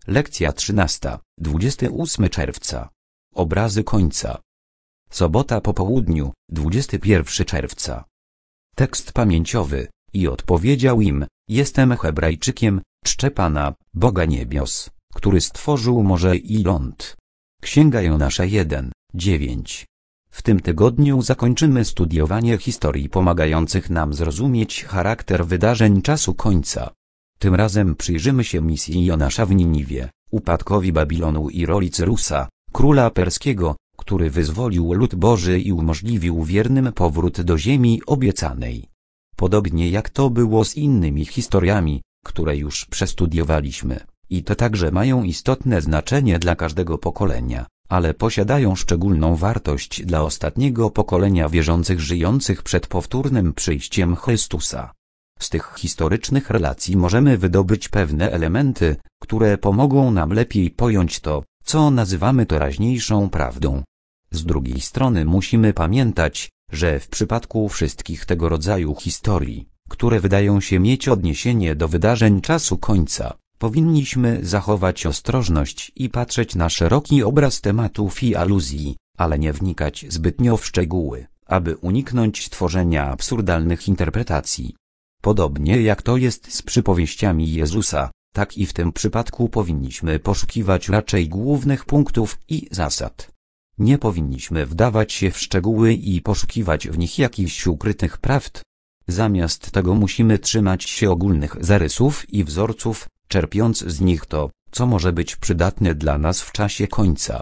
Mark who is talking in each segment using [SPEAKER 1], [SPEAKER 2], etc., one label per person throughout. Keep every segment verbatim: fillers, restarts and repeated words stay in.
[SPEAKER 1] Lekcja trzynasta, dwudziestego ósmego czerwca. Obrazy końca. Sobota po południu, dwudziestego pierwszego czerwca. Tekst pamięciowy. I odpowiedział im: jestem Hebrajczykiem, czczę Pana, Boga niebios, który stworzył morze i ląd. Księga Jonasza jeden, dziewięć. W tym tygodniu zakończymy studiowanie historii pomagających nam zrozumieć charakter wydarzeń czasu końca. Tym razem przyjrzymy się misji Jonasza w Niniwie, upadkowi Babilonu i roli Cyrusa, króla perskiego, który wyzwolił lud Boży i umożliwił wiernym powrót do ziemi obiecanej. Podobnie jak to było z innymi historiami, które już przestudiowaliśmy, i te także mają istotne znaczenie dla każdego pokolenia, ale posiadają szczególną wartość dla ostatniego pokolenia wierzących żyjących przed powtórnym przyjściem Chrystusa. Z tych historycznych relacji możemy wydobyć pewne elementy, które pomogą nam lepiej pojąć to, co nazywamy teraźniejszą prawdą. Z drugiej strony musimy pamiętać, że w przypadku wszystkich tego rodzaju historii, które wydają się mieć odniesienie do wydarzeń czasu końca, powinniśmy zachować ostrożność i patrzeć na szeroki obraz tematów i aluzji, ale nie wnikać zbytnio w szczegóły, aby uniknąć tworzenia absurdalnych interpretacji. Podobnie jak to jest z przypowieściami Jezusa, tak i w tym przypadku powinniśmy poszukiwać raczej głównych punktów i zasad. Nie powinniśmy wdawać się w szczegóły i poszukiwać w nich jakichś ukrytych prawd. Zamiast tego musimy trzymać się ogólnych zarysów i wzorców, czerpiąc z nich to, co może być przydatne dla nas w czasie końca.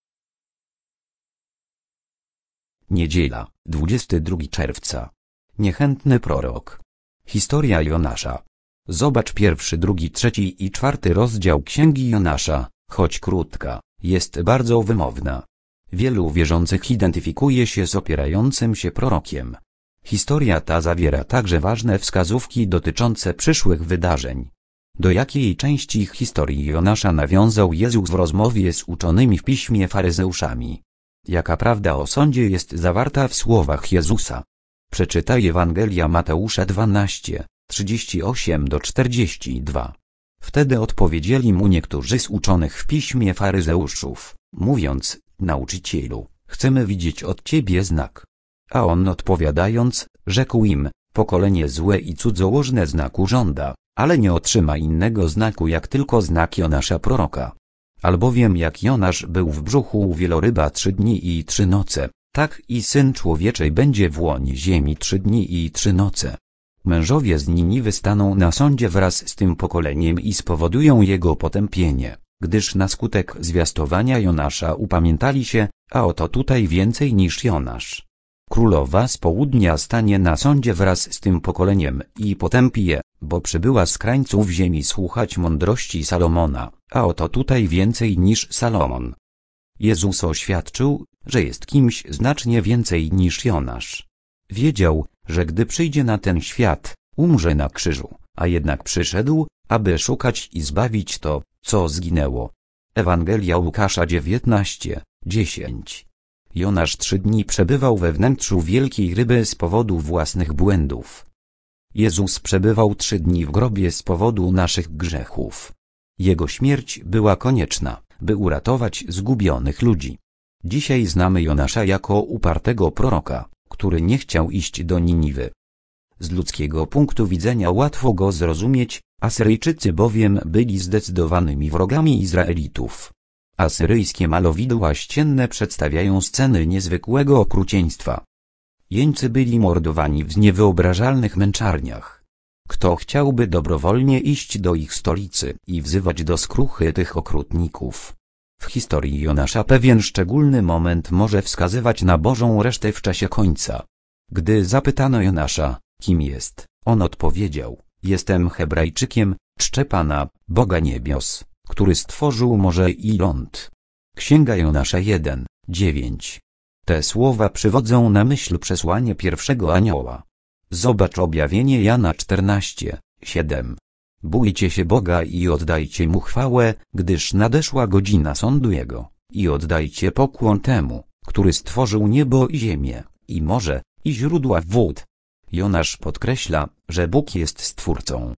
[SPEAKER 1] Niedziela, dwudziestego drugiego czerwca. Niechętny prorok. Historia Jonasza. Zobacz pierwszy, drugi, trzeci i czwarty rozdział Księgi Jonasza, choć krótka, jest bardzo wymowna. Wielu wierzących identyfikuje się z opierającym się prorokiem. Historia ta zawiera także ważne wskazówki dotyczące przyszłych wydarzeń. Do jakiej części historii Jonasza nawiązał Jezus w rozmowie z uczonymi w piśmie faryzeuszami? Jaka prawda o sądzie jest zawarta w słowach Jezusa? Przeczytaj Ewangelia Mateusza dwanaście, trzydzieści osiem do czterdziestu dwóch. Wtedy odpowiedzieli mu niektórzy z uczonych w piśmie faryzeuszów, mówiąc: Nauczycielu, chcemy widzieć od ciebie znak. A on odpowiadając, rzekł im: pokolenie złe i cudzołożne znaku żąda, ale nie otrzyma innego znaku jak tylko znak Jonasza proroka. Albowiem jak Jonasz był w brzuchu wieloryba trzy dni i trzy noce, tak i Syn Człowieczej będzie w łonie ziemi trzy dni i trzy noce. Mężowie z Niniwy staną na sądzie wraz z tym pokoleniem i spowodują jego potępienie, gdyż na skutek zwiastowania Jonasza upamiętali się, a oto tutaj więcej niż Jonasz. Królowa z południa stanie na sądzie wraz z tym pokoleniem i potępi je, bo przybyła z krańców ziemi słuchać mądrości Salomona, a oto tutaj więcej niż Salomon. Jezus oświadczył, że jest kimś znacznie więcej niż Jonasz. Wiedział, że gdy przyjdzie na ten świat, umrze na krzyżu, a jednak przyszedł, aby szukać i zbawić to, co zginęło. Ewangelia Łukasza dziewiętnaście, dziesięć. Jonasz trzy dni przebywał we wnętrzu wielkiej ryby z powodu własnych błędów. Jezus przebywał trzy dni w grobie z powodu naszych grzechów. Jego śmierć była konieczna, by uratować zgubionych ludzi. Dzisiaj znamy Jonasza jako upartego proroka, który nie chciał iść do Niniwy. Z ludzkiego punktu widzenia łatwo go zrozumieć, Asyryjczycy bowiem byli zdecydowanymi wrogami Izraelitów. Asyryjskie malowidła ścienne przedstawiają sceny niezwykłego okrucieństwa. Jeńcy byli mordowani w niewyobrażalnych męczarniach. Kto chciałby dobrowolnie iść do ich stolicy i wzywać do skruchy tych okrutników? W historii Jonasza pewien szczególny moment może wskazywać na Bożą resztę w czasie końca. Gdy zapytano Jonasza, kim jest, on odpowiedział: jestem Hebrajczykiem, czczę Pana, Boga niebios, który stworzył morze i ląd. Księga Jonasza jeden, dziewięć. Te słowa przywodzą na myśl przesłanie pierwszego anioła. Zobacz objawienie Jana czternaście, siedem. Bójcie się Boga i oddajcie Mu chwałę, gdyż nadeszła godzina sądu Jego, i oddajcie pokłon temu, który stworzył niebo i ziemię, i morze, i źródła wód. Jonasz podkreśla, że Bóg jest Stwórcą.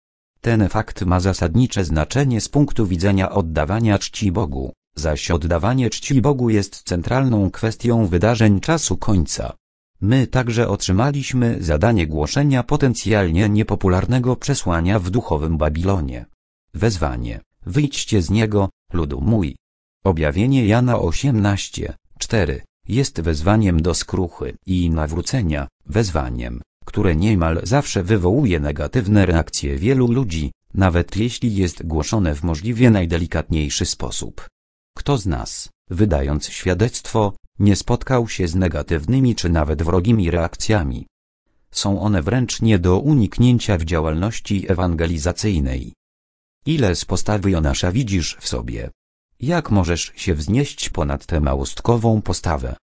[SPEAKER 1] Ten fakt ma zasadnicze znaczenie z punktu widzenia oddawania czci Bogu, zaś oddawanie czci Bogu jest centralną kwestią wydarzeń czasu końca. My także otrzymaliśmy zadanie głoszenia potencjalnie niepopularnego przesłania w duchowym Babilonie. Wezwanie: wyjdźcie z niego, ludu mój. Objawienie Jana osiemnaście, cztery jest wezwaniem do skruchy i nawrócenia, wezwaniem, które niemal zawsze wywołuje negatywne reakcje wielu ludzi, nawet jeśli jest głoszone w możliwie najdelikatniejszy sposób. Kto z nas, wydając świadectwo, nie spotkał się z negatywnymi czy nawet wrogimi reakcjami? Są one wręcz nie do uniknięcia w działalności ewangelizacyjnej. Ile z postawy Jonasza widzisz w sobie? Jak możesz się wznieść ponad tę małostkową postawę?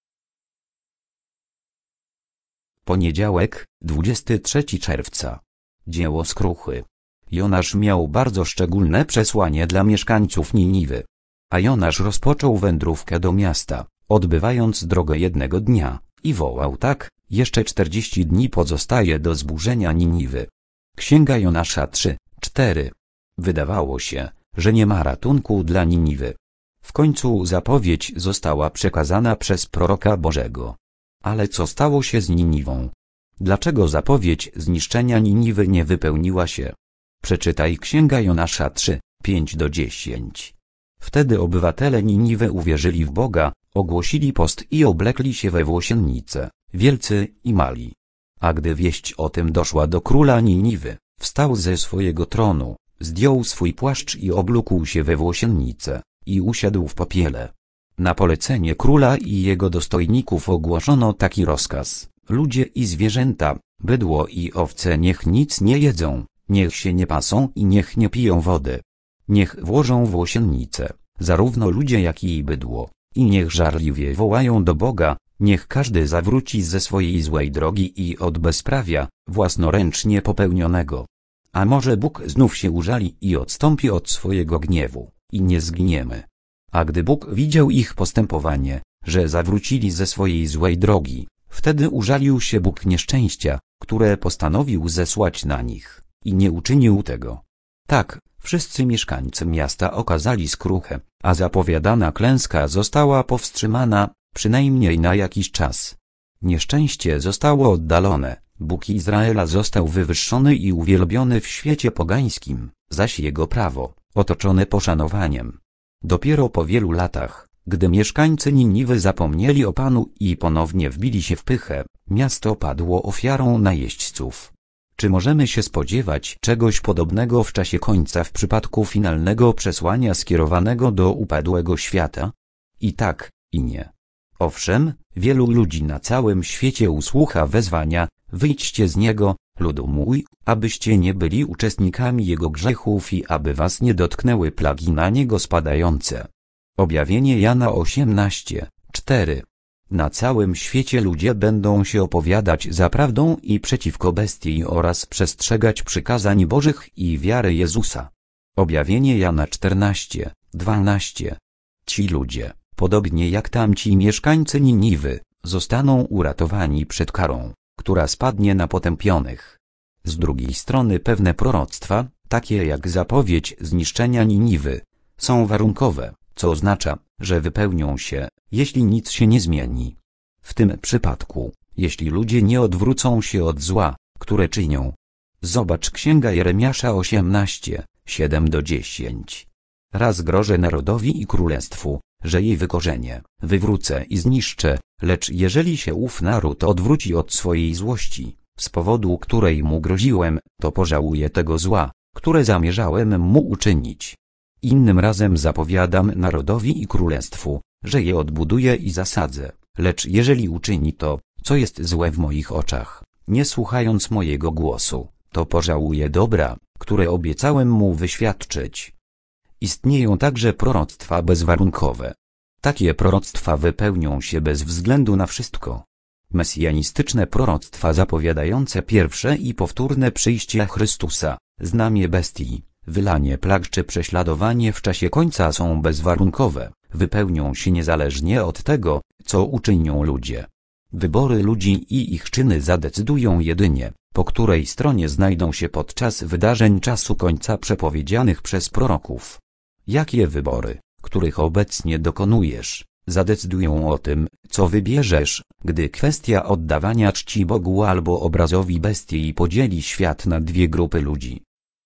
[SPEAKER 1] Poniedziałek, dwudziestego trzeciego czerwca. Dzieło skruchy. Jonasz miał bardzo szczególne przesłanie dla mieszkańców Niniwy. A Jonasz rozpoczął wędrówkę do miasta, odbywając drogę jednego dnia, i wołał tak: jeszcze czterdzieści dni pozostaje do zburzenia Niniwy. Księga Jonasza trzy, cztery. Wydawało się, że nie ma ratunku dla Niniwy. W końcu zapowiedź została przekazana przez proroka Bożego. Ale co stało się z Niniwą? Dlaczego zapowiedź zniszczenia Niniwy nie wypełniła się? Przeczytaj Księga Jonasza trzy, pięć do dziesięciu. Wtedy obywatele Niniwy uwierzyli w Boga, ogłosili post i oblekli się we włosiennice, wielcy i mali. A gdy wieść o tym doszła do króla Niniwy, wstał ze swojego tronu, zdjął swój płaszcz i oblókł się we włosiennice, i usiadł w popiele. Na polecenie króla i jego dostojników ogłoszono taki rozkaz: ludzie i zwierzęta, bydło i owce niech nic nie jedzą, niech się nie pasą i niech nie piją wody. Niech włożą włosiennice, zarówno ludzie jak i bydło, i niech żarliwie wołają do Boga, niech każdy zawróci ze swojej złej drogi i od bezprawia, własnoręcznie popełnionego. A może Bóg znów się użali i odstąpi od swojego gniewu, i nie zginiemy. A gdy Bóg widział ich postępowanie, że zawrócili ze swojej złej drogi, wtedy użalił się Bóg nieszczęścia, które postanowił zesłać na nich, i nie uczynił tego. Tak, wszyscy mieszkańcy miasta okazali skruchę, a zapowiadana klęska została powstrzymana, przynajmniej na jakiś czas. Nieszczęście zostało oddalone, Bóg Izraela został wywyższony i uwielbiony w świecie pogańskim, zaś jego prawo, otoczone poszanowaniem. Dopiero po wielu latach, gdy mieszkańcy Niniwy zapomnieli o Panu i ponownie wbili się w pychę, miasto padło ofiarą najeźdźców. Czy możemy się spodziewać czegoś podobnego w czasie końca w przypadku finalnego przesłania skierowanego do upadłego świata? I tak, i nie. Owszem, wielu ludzi na całym świecie usłucha wezwania: wyjdźcie z niego, ludu mój, abyście nie byli uczestnikami jego grzechów i aby was nie dotknęły plagi na niego spadające. Objawienie Jana osiemnaście, cztery. Na całym świecie ludzie będą się opowiadać za prawdą i przeciwko bestii oraz przestrzegać przykazań Bożych i wiary Jezusa. Objawienie Jana czternaście, dwanaście. Ci ludzie, podobnie jak tamci mieszkańcy Niniwy, zostaną uratowani przed karą, która spadnie na potępionych. Z drugiej strony pewne proroctwa, takie jak zapowiedź zniszczenia Niniwy, są warunkowe, co oznacza, że wypełnią się, jeśli nic się nie zmieni. W tym przypadku, jeśli ludzie nie odwrócą się od zła, które czynią. Zobacz Księga Jeremiasza osiemnaście, siedem do dziesięciu. Raz grożę narodowi i królestwu, że jej wykorzenię, wywrócę i zniszczę, lecz jeżeli się ów naród odwróci od swojej złości, z powodu której mu groziłem, to pożałuje tego zła, które zamierzałem mu uczynić. Innym razem zapowiadam narodowi i królestwu, że je odbuduję i zasadzę, lecz jeżeli uczyni to, co jest złe w moich oczach, nie słuchając mojego głosu, to pożałuje dobra, które obiecałem mu wyświadczyć. Istnieją także proroctwa bezwarunkowe. Takie proroctwa wypełnią się bez względu na wszystko. Mesjanistyczne proroctwa zapowiadające pierwsze i powtórne przyjście Chrystusa, znamię bestii, wylanie plag czy prześladowanie w czasie końca są bezwarunkowe, wypełnią się niezależnie od tego, co uczynią ludzie. Wybory ludzi i ich czyny zadecydują jedynie, po której stronie znajdą się podczas wydarzeń czasu końca przepowiedzianych przez proroków. Jakie wybory, których obecnie dokonujesz, zadecydują o tym, co wybierzesz, gdy kwestia oddawania czci Bogu albo obrazowi bestii podzieli świat na dwie grupy ludzi.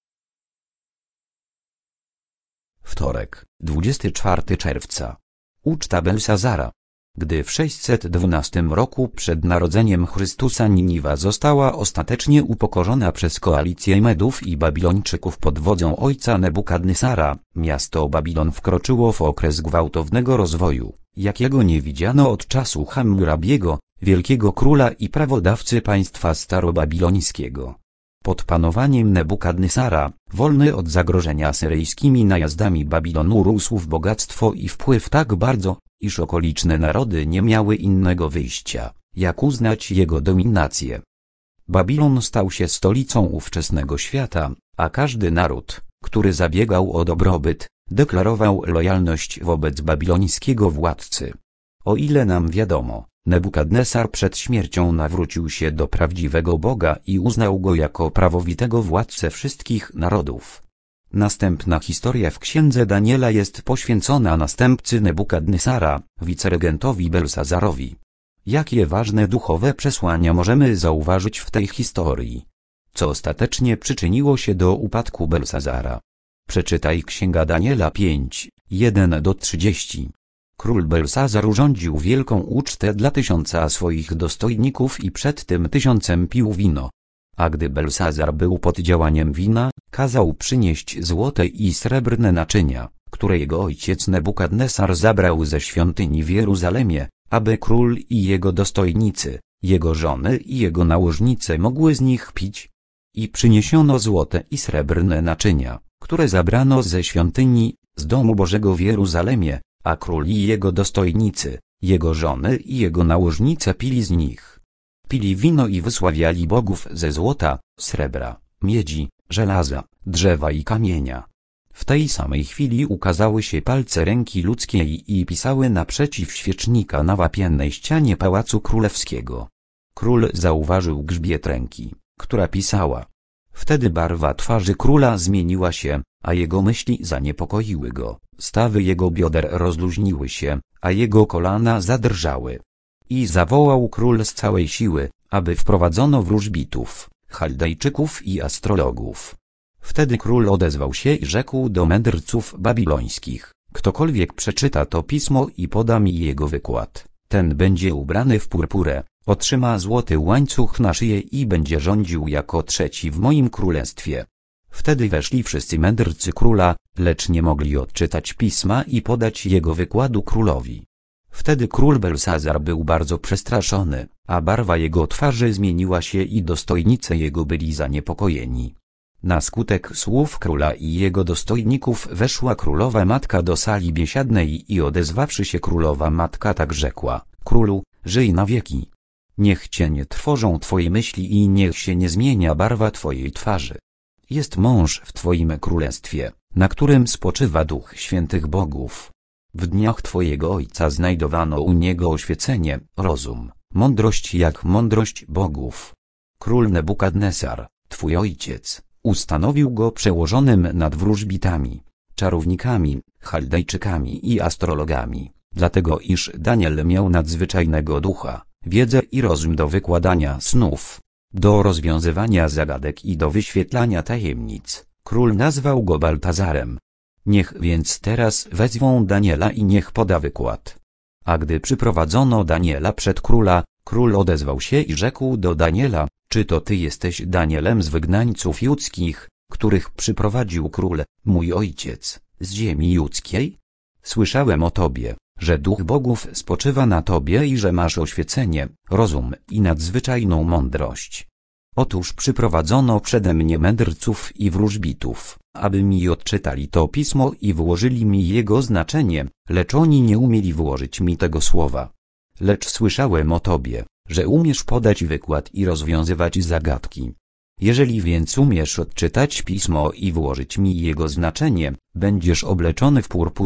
[SPEAKER 1] Wtorek, dwudziestego czwartego czerwca. Uczta Belsazara. Gdy w sześćset dwunastym roku przed narodzeniem Chrystusa Niniwa została ostatecznie upokorzona przez koalicję Medów i Babilończyków pod wodzą ojca Nebukadnesara, miasto Babilon wkroczyło w okres gwałtownego rozwoju, jakiego nie widziano od czasu Hammurabiego, wielkiego króla i prawodawcy państwa starobabilońskiego. Pod panowaniem Nebukadnesara, wolny od zagrożenia syryjskimi najazdami Babilon urósł w bogactwo i wpływ tak bardzo, iż okoliczne narody nie miały innego wyjścia, jak uznać jego dominację. Babilon stał się stolicą ówczesnego świata, a każdy naród, który zabiegał o dobrobyt, deklarował lojalność wobec babilońskiego władcy. O ile nam wiadomo, Nebukadnesar przed śmiercią nawrócił się do prawdziwego Boga i uznał go jako prawowitego władcę wszystkich narodów. Następna historia w księdze Daniela jest poświęcona następcy Nebukadnesara, wiceregentowi Belsazarowi. Jakie ważne duchowe przesłania możemy zauważyć w tej historii? Co ostatecznie przyczyniło się do upadku Belsazara? Przeczytaj księga Daniela pięć, jeden do trzydziestu. Król Belsazar urządził wielką ucztę dla tysiąca swoich dostojników i przed tym tysiącem pił wino. A gdy Belsazar był pod działaniem wina, kazał przynieść złote i srebrne naczynia, które jego ojciec Nebukadnesar zabrał ze świątyni w Jeruzalemie, aby król i jego dostojnicy, jego żony i jego nałożnice mogły z nich pić. I przyniesiono złote i srebrne naczynia, które zabrano ze świątyni, z domu Bożego w Jeruzalemie, a król i jego dostojnicy, jego żony i jego nałożnice pili z nich. Pili wino i wysławiali bogów ze złota, srebra, miedzi, żelaza, drzewa i kamienia. W tej samej chwili ukazały się palce ręki ludzkiej i pisały naprzeciw świecznika na wapiennej ścianie pałacu królewskiego. Król zauważył grzbiet ręki, która pisała. Wtedy barwa twarzy króla zmieniła się, a jego myśli zaniepokoiły go, stawy jego bioder rozluźniły się, a jego kolana zadrżały. I zawołał król z całej siły, aby wprowadzono wróżbitów, Chaldejczyków i astrologów. Wtedy król odezwał się i rzekł do mędrców babilońskich: ktokolwiek przeczyta to pismo i poda mi jego wykład, ten będzie ubrany w purpurę, otrzyma złoty łańcuch na szyję i będzie rządził jako trzeci w moim królestwie. Wtedy weszli wszyscy mędrcy króla, lecz nie mogli odczytać pisma i podać jego wykładu królowi. Wtedy król Belsazar był bardzo przestraszony, a barwa jego twarzy zmieniła się i dostojnicy jego byli zaniepokojeni. Na skutek słów króla i jego dostojników weszła królowa matka do sali biesiadnej i odezwawszy się królowa matka tak rzekła: królu, żyj na wieki. Niech cię nie trwożą twoje myśli i niech się nie zmienia barwa twojej twarzy. Jest mąż w twoim królestwie, na którym spoczywa duch świętych bogów. W dniach twojego ojca znajdowano u niego oświecenie, rozum, mądrość jak mądrość bogów. Król Nebukadnesar, twój ojciec, ustanowił go przełożonym nad wróżbitami, czarownikami, Chaldejczykami i astrologami, dlatego iż Daniel miał nadzwyczajnego ducha, wiedzę i rozum do wykładania snów, do rozwiązywania zagadek i do wyświetlania tajemnic. Król nazwał go Baltazarem. Niech więc teraz wezwą Daniela i niech poda wykład. A gdy przyprowadzono Daniela przed króla, król odezwał się i rzekł do Daniela: czy to ty jesteś Danielem z wygnańców judzkich, których przyprowadził król, mój ojciec, z ziemi judzkiej? Słyszałem o tobie, że duch bogów spoczywa na tobie i że masz oświecenie, rozum i nadzwyczajną mądrość. Otóż przyprowadzono przede mnie mędrców i wróżbitów, aby mi odczytali to pismo i wyłożyli mi jego znaczenie, lecz oni nie umieli wyłożyć mi tego słowa. Lecz słyszałem o tobie, że umiesz podać wykład i rozwiązywać zagadki. Jeżeli więc umiesz odczytać pismo i wyłożyć mi jego znaczenie, będziesz obleczony w purpurę,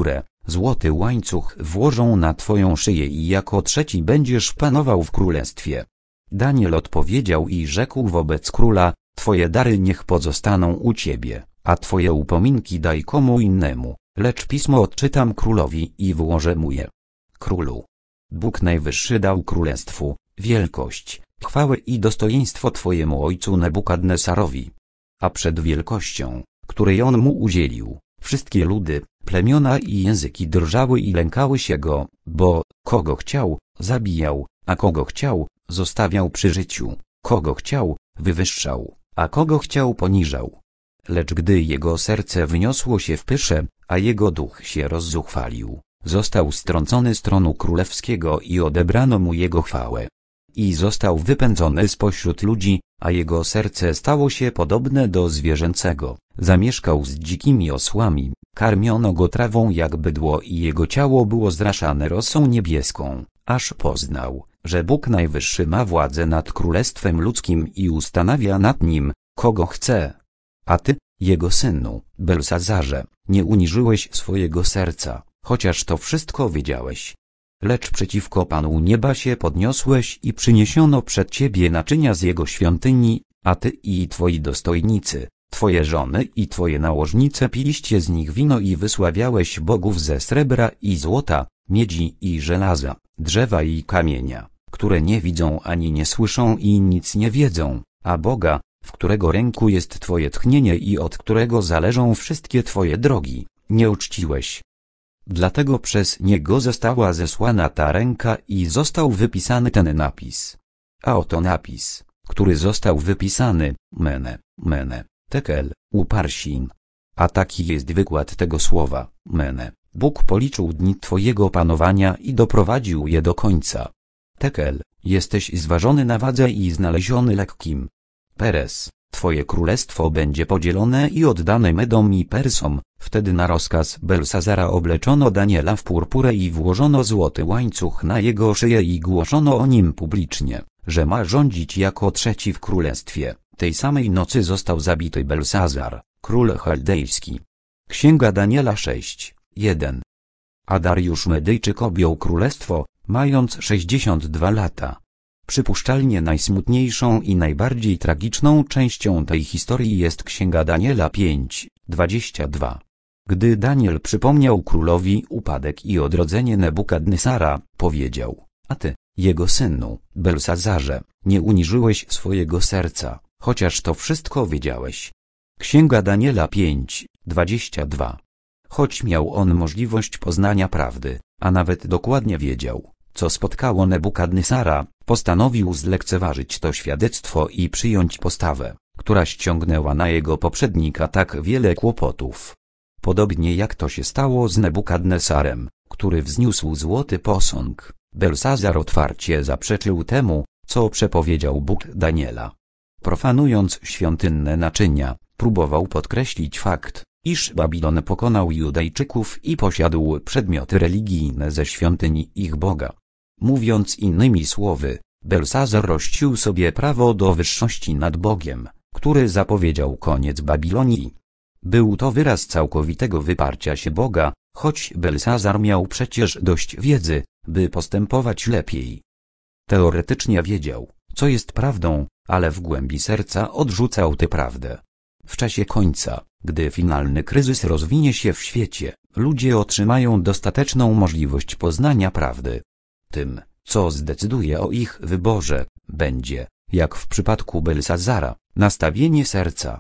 [SPEAKER 1] złoty łańcuch włożą na twoją szyję i jako trzeci będziesz panował w królestwie. Daniel odpowiedział i rzekł wobec króla: Twoje dary niech pozostaną u ciebie, a twoje upominki daj komu innemu, lecz pismo odczytam królowi i włożę mu je. Królu, Bóg Najwyższy dał królestwu wielkość, chwałę i dostojeństwo twojemu ojcu Nebukadnesarowi. A przed wielkością, której on mu udzielił, wszystkie ludy, plemiona i języki drżały i lękały się go, bo kogo chciał, zabijał, a kogo chciał, zostawiał przy życiu, kogo chciał, wywyższał, a kogo chciał poniżał. Lecz gdy jego serce wyniosło się w pysze, a jego duch się rozzuchwalił, został strącony z tronu królewskiego i odebrano mu jego chwałę. I został wypędzony spośród ludzi, a jego serce stało się podobne do zwierzęcego. Zamieszkał z dzikimi osłami, karmiono go trawą jak bydło i jego ciało było zraszane rosą niebieską, aż poznał, że Bóg Najwyższy ma władzę nad królestwem ludzkim i ustanawia nad nim, kogo chce. A ty, jego synu, Belsazarze, nie uniżyłeś swojego serca, chociaż to wszystko wiedziałeś. Lecz przeciwko Panu nieba się podniosłeś i przyniesiono przed ciebie naczynia z jego świątyni, a ty i twoi dostojnicy, twoje żony i twoje nałożnice piliście z nich wino i wysławiałeś bogów ze srebra i złota, miedzi i żelaza, drzewa i kamienia, które nie widzą ani nie słyszą i nic nie wiedzą, a Boga, w którego ręku jest twoje tchnienie i od którego zależą wszystkie twoje drogi, nie uczciłeś. Dlatego przez niego została zesłana ta ręka i został wypisany ten napis. A oto napis, który został wypisany: Mene, Mene, Tekel, Uparsin. A taki jest wykład tego słowa: Mene. Bóg policzył dni twojego panowania i doprowadził je do końca. Tekel, jesteś zważony na wadze i znaleziony lekkim. Peres, twoje królestwo będzie podzielone i oddane Medom i Persom. Wtedy na rozkaz Belsazara obleczono Daniela w purpurę i włożono złoty łańcuch na jego szyję i głoszono o nim publicznie, że ma rządzić jako trzeci w królestwie. Tej samej nocy został zabity Belsazar, król chaldejski. Księga Daniela sześć, jeden. A Dariusz Medyjczyk objął królestwo, mając sześćdziesiąt dwa lata. Przypuszczalnie najsmutniejszą i najbardziej tragiczną częścią tej historii jest Księga Daniela pięć, dwadzieścia dwa. Gdy Daniel przypomniał królowi upadek i odrodzenie Nebukadnesara, powiedział: A ty, jego synu, Belsazarze, nie uniżyłeś swojego serca, chociaż to wszystko wiedziałeś. Księga Daniela pięć, dwadzieścia dwa. Choć miał on możliwość poznania prawdy, a nawet dokładnie wiedział, co spotkało Nebukadnesara, postanowił zlekceważyć to świadectwo i przyjąć postawę, która ściągnęła na jego poprzednika tak wiele kłopotów. Podobnie jak to się stało z Nebukadnesarem, który wzniósł złoty posąg, Belsazar otwarcie zaprzeczył temu, co przepowiedział Bóg Daniela. Profanując świątynne naczynia, próbował podkreślić fakt, iż Babilon pokonał Judejczyków i posiadł przedmioty religijne ze świątyni ich Boga. Mówiąc innymi słowy, Belsazar rościł sobie prawo do wyższości nad Bogiem, który zapowiedział koniec Babilonii. Był to wyraz całkowitego wyparcia się Boga, choć Belsazar miał przecież dość wiedzy, by postępować lepiej. Teoretycznie wiedział, co jest prawdą, ale w głębi serca odrzucał tę prawdę. W czasie końca, gdy finalny kryzys rozwinie się w świecie, ludzie otrzymają dostateczną możliwość poznania prawdy. Tym, co zdecyduje o ich wyborze, będzie, jak w przypadku Belsazara, nastawienie serca.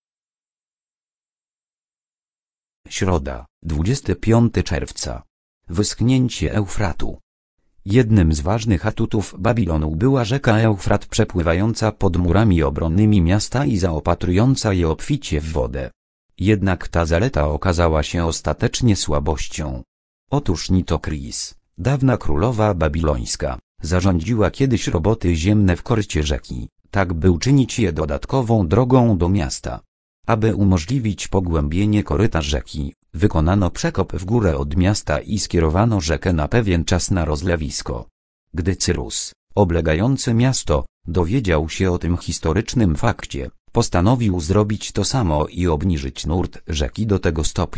[SPEAKER 1] Środa, dwudziestego piątego czerwca. Wyschnięcie Eufratu. Jednym z ważnych atutów Babilonu była rzeka Eufrat przepływająca pod murami obronnymi miasta i zaopatrująca je obficie w wodę. Jednak ta zaleta okazała się ostatecznie słabością. Otóż Nitokris, dawna królowa babilońska, zarządziła kiedyś roboty ziemne w korycie rzeki, tak by uczynić je dodatkową drogą do miasta. Aby umożliwić pogłębienie koryta rzeki, wykonano przekop w górę od miasta i skierowano rzekę na pewien czas na rozlewisko. Gdy Cyrus, oblegający miasto, dowiedział się o tym historycznym fakcie, postanowił zrobić to samo i obniżyć nurt rzeki do tego stopnia,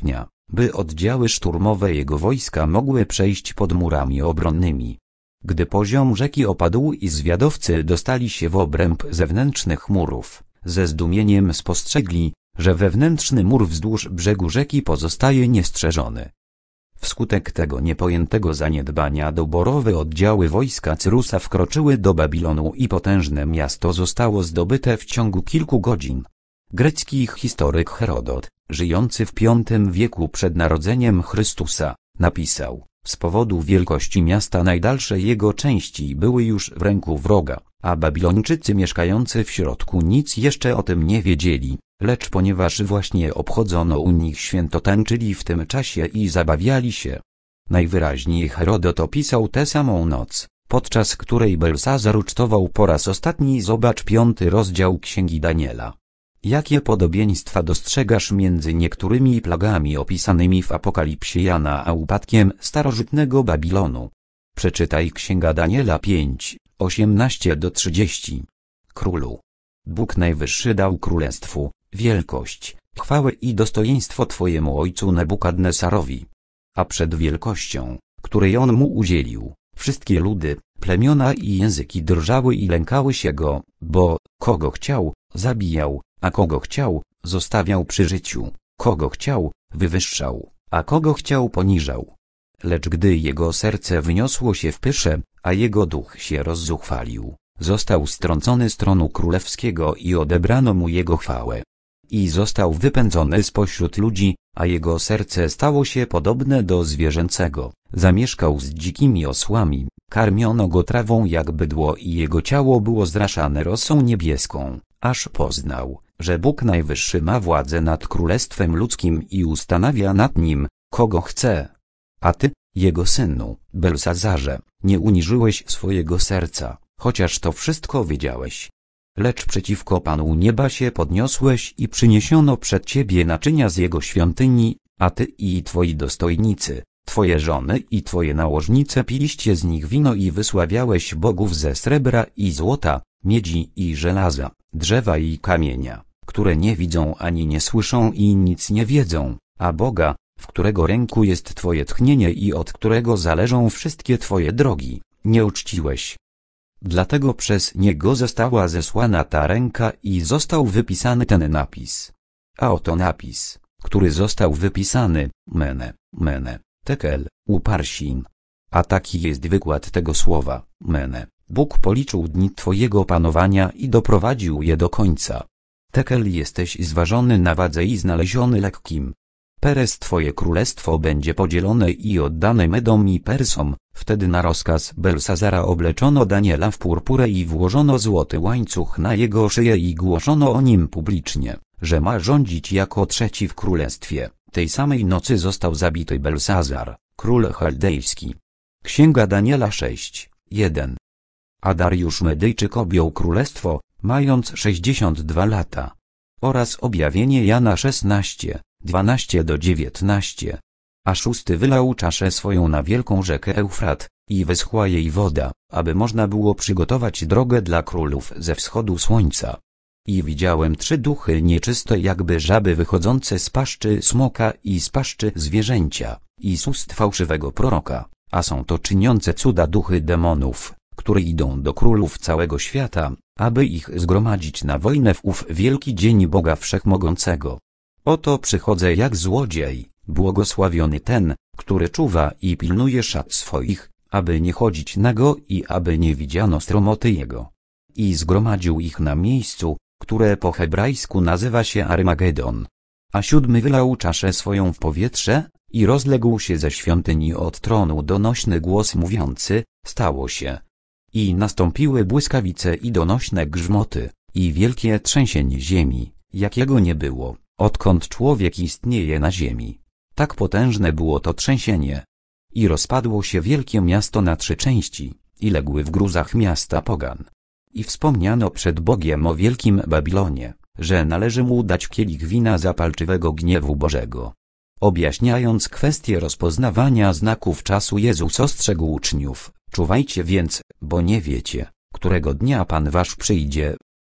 [SPEAKER 1] by oddziały szturmowe jego wojska mogły przejść pod murami obronnymi. Gdy poziom rzeki opadł i zwiadowcy dostali się w obręb zewnętrznych murów, ze zdumieniem spostrzegli, że wewnętrzny mur wzdłuż brzegu rzeki pozostaje niestrzeżony. Wskutek tego niepojętego zaniedbania doborowe oddziały wojska Cyrusa wkroczyły do Babilonu i potężne miasto zostało zdobyte w ciągu kilku godzin. Grecki historyk Herodot, żyjący w piątym wieku przed narodzeniem Chrystusa, napisał: z powodu wielkości miasta najdalsze jego części były już w ręku wroga, a Babilończycy mieszkający w środku nic jeszcze o tym nie wiedzieli, lecz ponieważ właśnie obchodzono u nich święto, tańczyli w tym czasie i zabawiali się. Najwyraźniej Herodot opisał tę samą noc, podczas której Belsazar ucztował po raz ostatni. Zobacz piąty rozdział Księgi Daniela. Jakie podobieństwa dostrzegasz między niektórymi plagami opisanymi w Apokalipsie Jana a upadkiem starożytnego Babilonu? Przeczytaj Księga Daniela pięć, osiemnaście do trzydziestu. Królu, Bóg Najwyższy dał królestwu wielkość, chwałę i dostojeństwo twojemu ojcu Nebukadnesarowi. A przed wielkością, której on mu udzielił, wszystkie ludy, plemiona i języki drżały i lękały się go, bo kogo chciał, zabijał, a kogo chciał, zostawiał przy życiu, kogo chciał, wywyższał, a kogo chciał poniżał. Lecz gdy jego serce wyniosło się w pysze, a jego duch się rozzuchwalił, został strącony z tronu królewskiego i odebrano mu jego chwałę. I został wypędzony spośród ludzi, a jego serce stało się podobne do zwierzęcego, zamieszkał z dzikimi osłami, karmiono go trawą jak bydło i jego ciało było zraszane rosą niebieską, aż poznał, że Bóg Najwyższy ma władzę nad królestwem ludzkim i ustanawia nad nim, kogo chce. A ty, jego synu, Belsazarze, nie uniżyłeś swojego serca, chociaż to wszystko wiedziałeś. Lecz przeciwko Panu nieba się podniosłeś i przyniesiono przed ciebie naczynia z jego świątyni, a ty i twoi dostojnicy, twoje żony i twoje nałożnice piliście z nich wino i wysławiałeś bogów ze srebra i złota, miedzi i żelaza, drzewa i kamienia, które nie widzą ani nie słyszą i nic nie wiedzą, a Boga, w którego ręku jest twoje tchnienie i od którego zależą wszystkie twoje drogi, nie uczciłeś. Dlatego przez niego została zesłana ta ręka i został wypisany ten napis. A oto napis, który został wypisany, Mene, Mene, Tekel, Uparsin. A taki jest wykład tego słowa, Mene. Bóg policzył dni twojego panowania i doprowadził je do końca. Tekel, jesteś zważony na wadze i znaleziony lekkim. Peres, twoje królestwo będzie podzielone i oddane Medom i Persom. Wtedy na rozkaz Belsazara obleczono Daniela w purpurę i włożono złoty łańcuch na jego szyję i głoszono o nim publicznie, że ma rządzić jako trzeci w królestwie. Tej samej nocy został zabity Belsazar, król chaldejski. Księga Daniela sześć, jeden. A Dariusz Medyjczyk objął królestwo, mając sześćdziesiąt dwa lata. Oraz objawienie Jana szesnaście, dwanaście do dziewiętnastu. A szósty wylał czaszę swoją na wielką rzekę Eufrat, i wyschła jej woda, aby można było przygotować drogę dla królów ze wschodu słońca. I widziałem trzy duchy nieczyste jakby żaby wychodzące z paszczy smoka i z paszczy zwierzęcia, i z ust fałszywego proroka, a są to czyniące cuda duchy demonów, które idą do królów całego świata, aby ich zgromadzić na wojnę w ów wielki dzień Boga Wszechmogącego. Oto przychodzę jak złodziej, błogosławiony ten, który czuwa i pilnuje szat swoich, aby nie chodzić nago i aby nie widziano stromoty jego. I zgromadził ich na miejscu, które po hebrajsku nazywa się Armagedon. A siódmy wylał czaszę swoją w powietrze, i rozległ się ze świątyni od tronu donośny głos mówiący, stało się. I nastąpiły błyskawice i donośne grzmoty, i wielkie trzęsienie ziemi, jakiego nie było, odkąd człowiek istnieje na ziemi. Tak potężne było to trzęsienie. I rozpadło się wielkie miasto na trzy części, i legły w gruzach miasta pogan. I wspomniano przed Bogiem o wielkim Babilonie, że należy mu dać kielich wina zapalczywego gniewu Bożego. Objaśniając kwestię rozpoznawania znaków czasu, Jezus ostrzegł uczniów: czuwajcie więc, bo nie wiecie, którego dnia Pan wasz przyjdzie.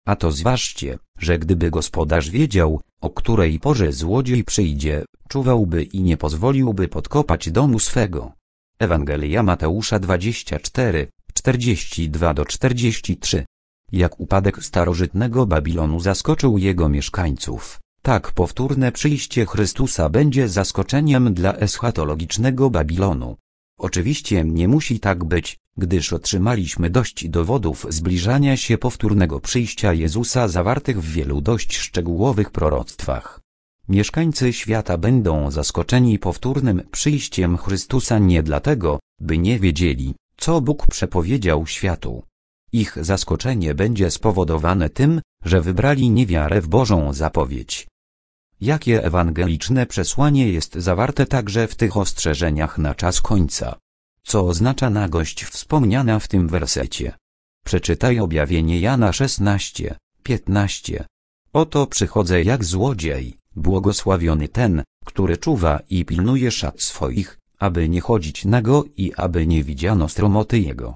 [SPEAKER 1] A to zważcie, że gdyby gospodarz wiedział, o której porze złodziej przyjdzie, czuwałby i nie pozwoliłby podkopać domu swego. Ewangelia Mateusza dwadzieścia cztery, czterdzieści dwa do czterdziestu trzech. Jak upadek starożytnego Babilonu zaskoczył jego mieszkańców, tak powtórne przyjście Chrystusa będzie zaskoczeniem dla eschatologicznego Babilonu. Oczywiście nie musi tak być, gdyż otrzymaliśmy dość dowodów zbliżania się powtórnego przyjścia Jezusa zawartych w wielu dość szczegółowych proroctwach. Mieszkańcy świata będą zaskoczeni powtórnym przyjściem Chrystusa nie dlatego, by nie wiedzieli, co Bóg przepowiedział światu. Ich zaskoczenie będzie spowodowane tym, że wybrali niewiarę w Bożą zapowiedź. Jakie ewangeliczne przesłanie jest zawarte także w tych ostrzeżeniach na czas końca? Co oznacza nagość wspomniana w tym wersecie? Przeczytaj objawienie Jana szesnaście, piętnaście. Oto przychodzę jak złodziej, błogosławiony ten, który czuwa i pilnuje szat swoich, aby nie chodzić nago i aby nie widziano stromoty jego.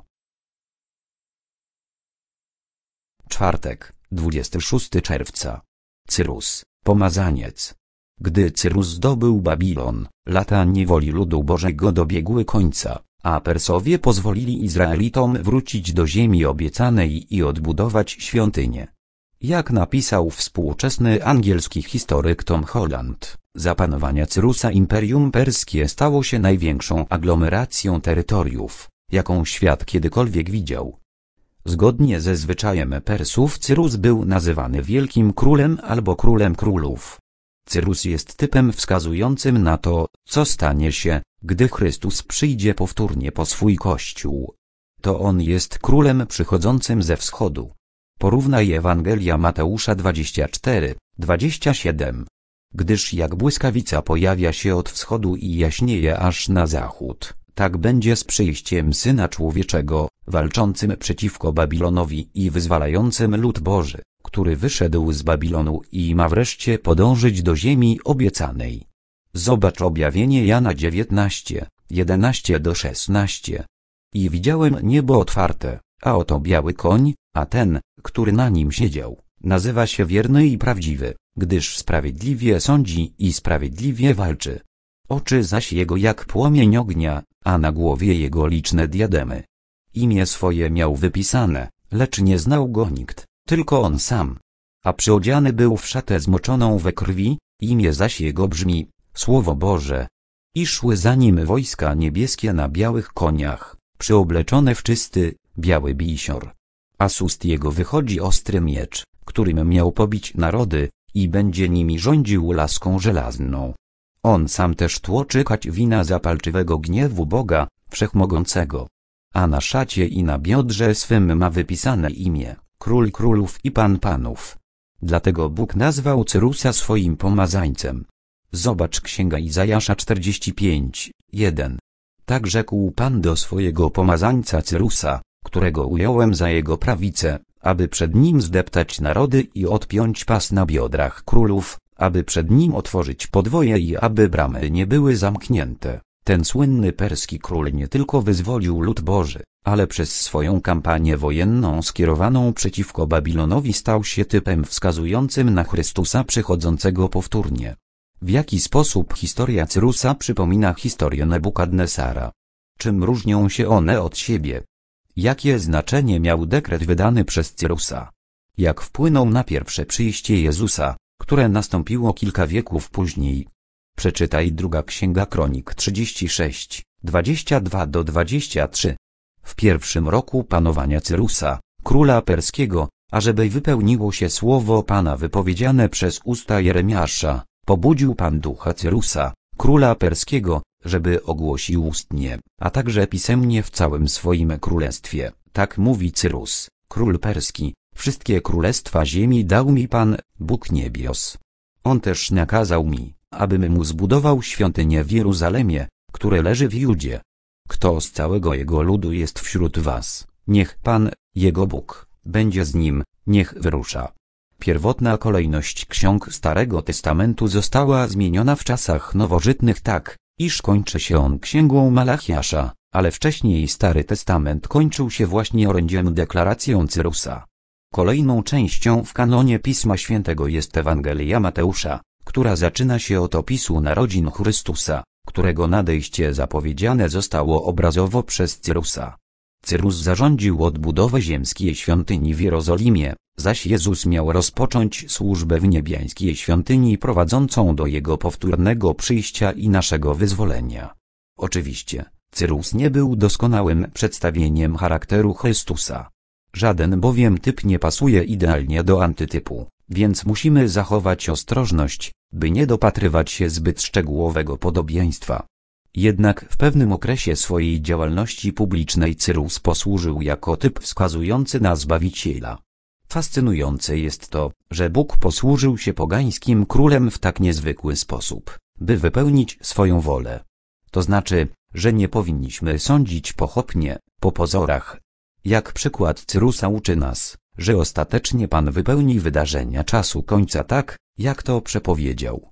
[SPEAKER 1] Czwartek, dwudziestego szóstego czerwca. Cyrus, pomazaniec. Gdy Cyrus zdobył Babilon, lata niewoli ludu Bożego dobiegły końca, a Persowie pozwolili Izraelitom wrócić do ziemi obiecanej i odbudować świątynię. Jak napisał współczesny angielski historyk Tom Holland, za panowania Cyrusa Imperium Perskie stało się największą aglomeracją terytoriów, jaką świat kiedykolwiek widział. Zgodnie ze zwyczajem Persów Cyrus był nazywany Wielkim Królem albo Królem Królów. Cyrus jest typem wskazującym na to, co stanie się, gdy Chrystus przyjdzie powtórnie po swój Kościół. To on jest królem przychodzącym ze wschodu. Porównaj Ewangelia Mateusza dwadzieścia cztery, dwadzieścia siedem. Gdyż jak błyskawica pojawia się od wschodu i jaśnieje aż na zachód, tak będzie z przyjściem Syna Człowieczego, walczącym przeciwko Babilonowi i wyzwalającym lud Boży, który wyszedł z Babilonu i ma wreszcie podążyć do ziemi obiecanej. Zobacz objawienie Jana dziewiętnaście, jedenaście do szesnastu. I widziałem niebo otwarte, a oto biały koń, a ten, który na nim siedział, nazywa się Wierny i Prawdziwy, gdyż sprawiedliwie sądzi i sprawiedliwie walczy. Oczy zaś jego jak płomień ognia, a na głowie jego liczne diademy. Imię swoje miał wypisane, lecz nie znał go nikt, tylko on sam. A przyodziany był w szatę zmoczoną we krwi, imię zaś jego brzmi, Słowo Boże. I szły za nim wojska niebieskie na białych koniach, przyobleczone w czysty, biały bisior. A z ust jego wychodzi ostry miecz, którym miał pobić narody, i będzie nimi rządził laską żelazną. On sam też tłoczy kać wina zapalczywego gniewu Boga, Wszechmogącego. A na szacie i na biodrze swym ma wypisane imię, Król Królów i Pan Panów. Dlatego Bóg nazwał Cyrusa swoim pomazańcem. Zobacz Księga Izajasza czterdzieści pięć, jeden. Tak rzekł Pan do swojego pomazańca Cyrusa, którego ująłem za jego prawicę, aby przed nim zdeptać narody i odpiąć pas na biodrach królów, aby przed nim otworzyć podwoje i aby bramy nie były zamknięte. Ten słynny perski król nie tylko wyzwolił lud Boży, ale przez swoją kampanię wojenną skierowaną przeciwko Babilonowi stał się typem wskazującym na Chrystusa przychodzącego powtórnie. W jaki sposób historia Cyrusa przypomina historię Nebukadnesara? Czym różnią się one od siebie? Jakie znaczenie miał dekret wydany przez Cyrusa? Jak wpłynął na pierwsze przyjście Jezusa, które nastąpiło kilka wieków później? Przeczytaj druga Księga Kronik trzydzieści sześć, dwadzieścia dwa do dwudziestu trzech. W pierwszym roku panowania Cyrusa, króla perskiego, ażeby wypełniło się słowo Pana wypowiedziane przez usta Jeremiasza, pobudził Pan ducha Cyrusa, króla perskiego, żeby ogłosił ustnie, a także pisemnie w całym swoim królestwie. Tak mówi Cyrus, król perski, wszystkie królestwa ziemi dał mi Pan, Bóg niebios. On też nakazał mi, abym mu zbudował świątynię w Jeruzalemie, które leży w Judzie. Kto z całego jego ludu jest wśród was, niech Pan, jego Bóg, będzie z nim, niech wyrusza. Pierwotna kolejność ksiąg Starego Testamentu została zmieniona w czasach nowożytnych tak, iż kończy się on księgą Malachiasza, ale wcześniej Stary Testament kończył się właśnie orędziem deklaracją Cyrusa. Kolejną częścią w kanonie Pisma Świętego jest Ewangelia Mateusza, która zaczyna się od opisu narodzin Chrystusa, którego nadejście zapowiedziane zostało obrazowo przez Cyrusa. Cyrus zarządził odbudowę ziemskiej świątyni w Jerozolimie, zaś Jezus miał rozpocząć służbę w niebiańskiej świątyni prowadzącą do Jego powtórnego przyjścia i naszego wyzwolenia. Oczywiście, Cyrus nie był doskonałym przedstawieniem charakteru Chrystusa. Żaden bowiem typ nie pasuje idealnie do antytypu, więc musimy zachować ostrożność, by nie dopatrywać się zbyt szczegółowego podobieństwa. Jednak w pewnym okresie swojej działalności publicznej Cyrus posłużył jako typ wskazujący na Zbawiciela. Fascynujące jest to, że Bóg posłużył się pogańskim królem w tak niezwykły sposób, by wypełnić swoją wolę. To znaczy, że nie powinniśmy sądzić pochopnie, po pozorach. Jak przykład Cyrusa uczy nas, że ostatecznie Pan wypełni wydarzenia czasu końca tak, jak to przepowiedział.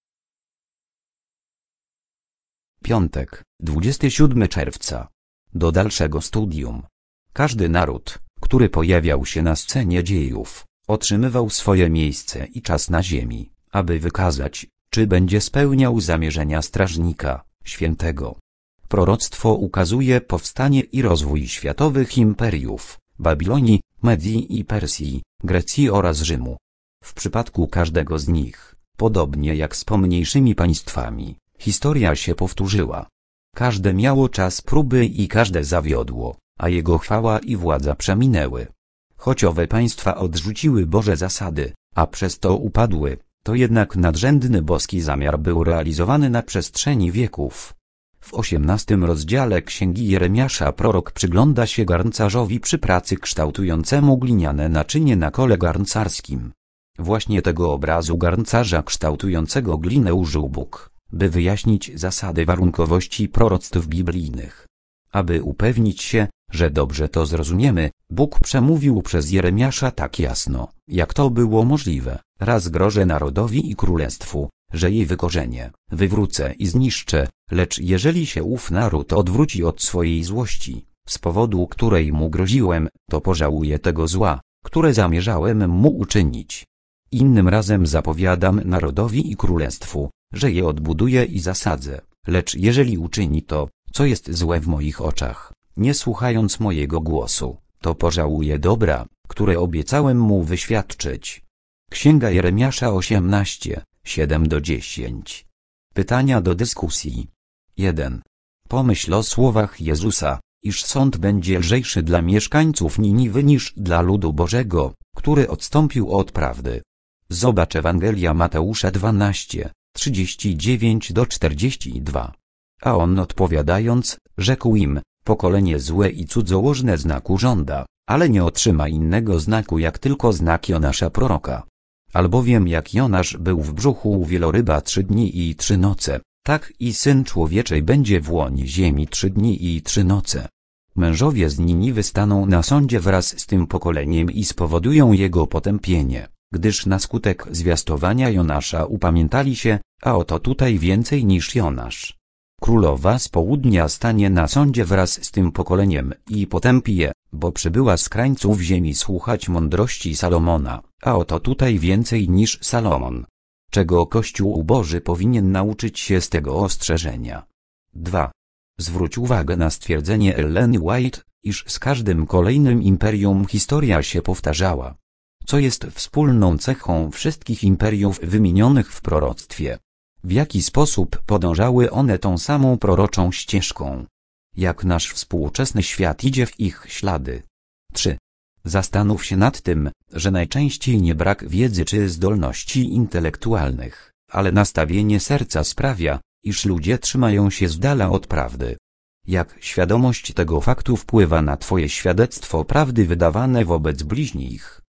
[SPEAKER 1] Piątek, dwudziestego siódmego czerwca. Do dalszego studium. Każdy naród, który pojawiał się na scenie dziejów, otrzymywał swoje miejsce i czas na ziemi, aby wykazać, czy będzie spełniał zamierzenia strażnika, świętego. Proroctwo ukazuje powstanie i rozwój światowych imperiów, Babilonii, Medii i Persji, Grecji oraz Rzymu. W przypadku każdego z nich, podobnie jak z pomniejszymi państwami, historia się powtórzyła. Każde miało czas próby i każde zawiodło, a jego chwała i władza przeminęły. Choć owe państwa odrzuciły Boże zasady, a przez to upadły, to jednak nadrzędny boski zamiar był realizowany na przestrzeni wieków. W osiemnastym rozdziale Księgi Jeremiasza prorok przygląda się garncarzowi przy pracy kształtującemu gliniane naczynie na kole garncarskim. Właśnie tego obrazu garncarza kształtującego glinę użył Bóg, by wyjaśnić zasady warunkowości proroctw biblijnych. Aby upewnić się, że dobrze to zrozumiemy, Bóg przemówił przez Jeremiasza tak jasno, jak to było możliwe: raz grożę narodowi i królestwu, że jej wykorzenię, wywrócę i zniszczę, lecz jeżeli się ów naród odwróci od swojej złości, z powodu której mu groziłem, to pożałuje tego zła, które zamierzałem mu uczynić. Innym razem zapowiadam narodowi i królestwu, że je odbuduję i zasadzę, lecz jeżeli uczyni to, co jest złe w moich oczach, nie słuchając mojego głosu, to pożałuje dobra, które obiecałem mu wyświadczyć. Księga Jeremiasza osiemnaście, siedem do dziesięciu. Pytania do dyskusji. jeden. Pomyśl o słowach Jezusa, iż sąd będzie lżejszy dla mieszkańców Niniwy niż dla ludu Bożego, który odstąpił od prawdy. Zobacz Ewangelia Mateusza dwanaście, trzydzieści dziewięć do czterdziestu dwóch. A on odpowiadając, rzekł im: pokolenie złe i cudzołożne znaku żąda, ale nie otrzyma innego znaku jak tylko znak Jonasza proroka. Albowiem jak Jonasz był w brzuchu wieloryba trzy dni i trzy noce, tak i Syn Człowieczy będzie w łonie ziemi trzy dni i trzy noce. Mężowie z Niniwy staną na sądzie wraz z tym pokoleniem i spowodują jego potępienie, gdyż na skutek zwiastowania Jonasza upamiętali się, a oto tutaj więcej niż Jonasz. Królowa z południa stanie na sądzie wraz z tym pokoleniem i potępi je, bo przybyła z krańców ziemi słuchać mądrości Salomona, a oto tutaj więcej niż Salomon. Czego Kościół Boży powinien nauczyć się z tego ostrzeżenia? dwa. Zwróć uwagę na stwierdzenie Ellen White, iż z każdym kolejnym imperium historia się powtarzała. Co jest wspólną cechą wszystkich imperiów wymienionych w proroctwie? W jaki sposób podążały one tą samą proroczą ścieżką? Jak nasz współczesny świat idzie w ich ślady? trzy. Zastanów się nad tym, że najczęściej nie brak wiedzy czy zdolności intelektualnych, ale nastawienie serca sprawia, iż ludzie trzymają się z dala od prawdy. Jak świadomość tego faktu wpływa na twoje świadectwo prawdy wydawane wobec bliźnich?